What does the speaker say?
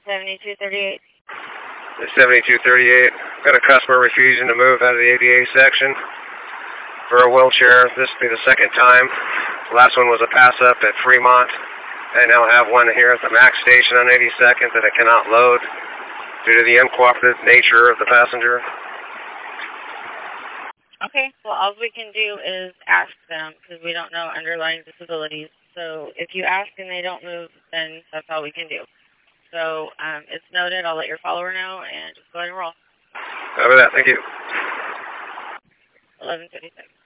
7238. 7238. Got a customer refusing to move out of the ADA section for a wheelchair. This will be the second time. The last one was a pass-up at Fremont. I now have one here at the MAX station on 82nd that I cannot load due to the uncooperative nature of the passenger. Okay, well, all we can do is ask them because we don't know underlying disabilities. So if you ask and they don't move, then that's all we can do. So it's noted. I'll let your follower know and just go ahead and roll. Over that. Thank you. 11:36.